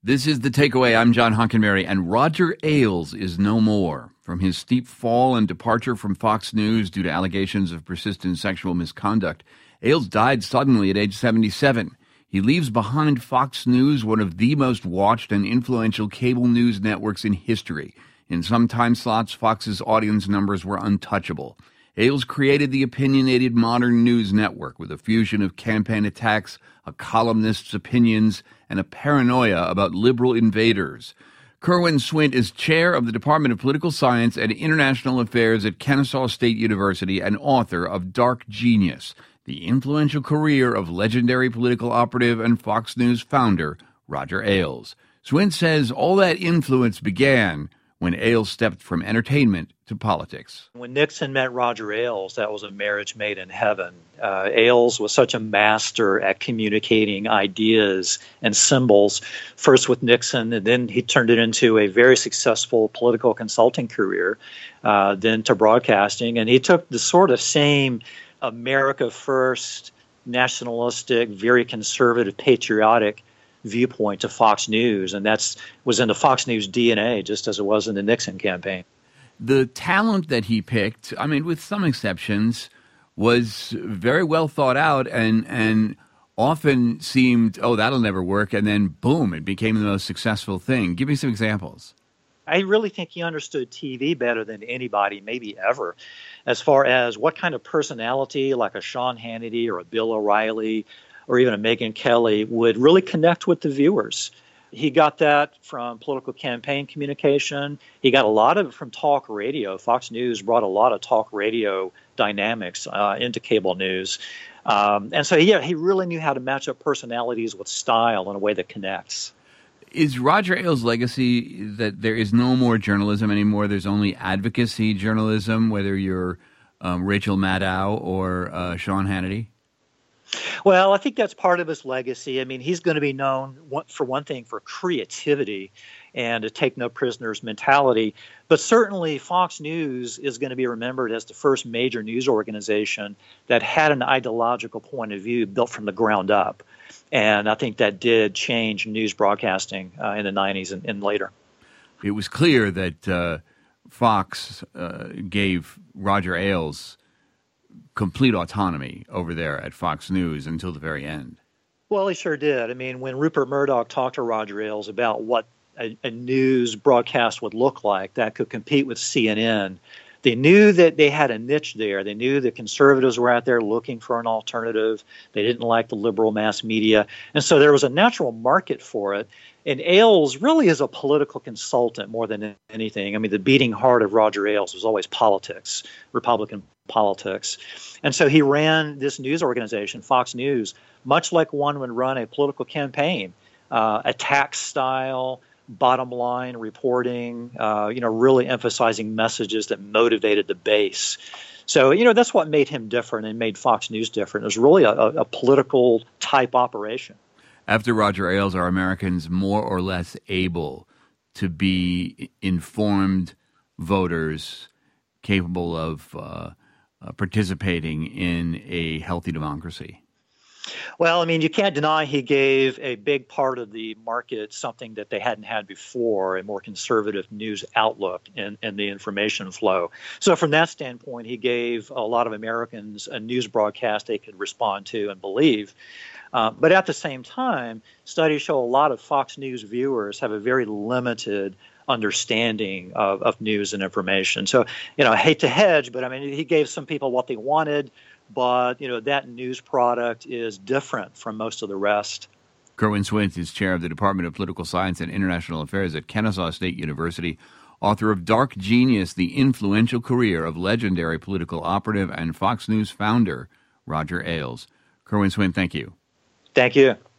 This is The Takeaway. I'm John Hockenberry, and Roger Ailes is no more. From his steep fall and departure from Fox News due to allegations of persistent sexual misconduct, Ailes died suddenly at age 77. He leaves behind Fox News, one of the most watched and influential cable news networks in history. In some time slots, Fox's audience numbers were untouchable. Ailes created the opinionated modern news network with a fusion of campaign attacks, a columnist's opinions, and a paranoia about liberal invaders. Kerwin Swint is chair of the Department of Political Science and International Affairs at Kennesaw State University and author of Dark Genius, the influential career of legendary political operative and Fox News founder Roger Ailes. Swint says all that influence began when Ailes stepped from entertainment to politics. When Nixon met Roger Ailes, that was a marriage made in heaven. Ailes was such a master at communicating ideas and symbols, first with Nixon, and then he turned it into a very successful political consulting career, then to broadcasting. And he took the sort of same America first, nationalistic, very conservative, patriotic viewpoint to Fox News, and that was in the Fox News DNA, just as it was in the Nixon campaign. The talent that he picked, I mean, with some exceptions, was very well thought out and often seemed, oh, that'll never work, and then boom, it became the most successful thing. Give me some examples. I really think he understood TV better than anybody, maybe ever, as far as what kind of personality, like a Sean Hannity or a Bill O'Reilly or even a Megyn Kelly, would really connect with the viewers. He got that from political campaign communication. He got a lot of it from talk radio. Fox News brought a lot of talk radio dynamics into cable news. And so, he really knew how to match up personalities with style in a way that connects. Is Roger Ailes' legacy that there is no more journalism anymore? There's only advocacy journalism, whether you're Rachel Maddow or Sean Hannity? Well, I think that's part of his legacy. I mean, he's going to be known, for one thing, for creativity and a take no prisoners mentality. But certainly Fox News is going to be remembered as the first major news organization that had an ideological point of view built from the ground up. And I think that did change news broadcasting in the 90s and later. It was clear that Fox gave Roger Ailes complete autonomy over there at Fox News until the very end. Well, he sure did. I mean, when Rupert Murdoch talked to Roger Ailes about what a news broadcast would look like that could compete with CNN, they knew that they had a niche there. They knew that conservatives were out there looking for an alternative. They didn't like the liberal mass media. And so there was a natural market for it. And Ailes really is a political consultant more than anything. I mean, the beating heart of Roger Ailes was always politics, Republican politics. And so he ran this news organization, Fox News, much like one would run a political campaign, attack style, bottom line reporting, really emphasizing messages that motivated the base. So, that's what made him different and made Fox News different. It was really a political type operation. After Roger Ailes, are Americans more or less able to be informed voters capable of participating in a healthy democracy? Well, I mean, you can't deny he gave a big part of the market something that they hadn't had before, a more conservative news outlook in the information flow. So from that standpoint, he gave a lot of Americans a news broadcast they could respond to and believe. But at the same time, studies show a lot of Fox News viewers have a very limited understanding of news and information. So, I hate to hedge, but I mean, he gave some people what they wanted, but, that news product is different from most of the rest. Kerwin Swint is chair of the Department of Political Science and International Affairs at Kennesaw State University, author of Dark Genius, the influential career of legendary political operative and Fox News founder Roger Ailes. Kerwin Swint, thank you. Thank you.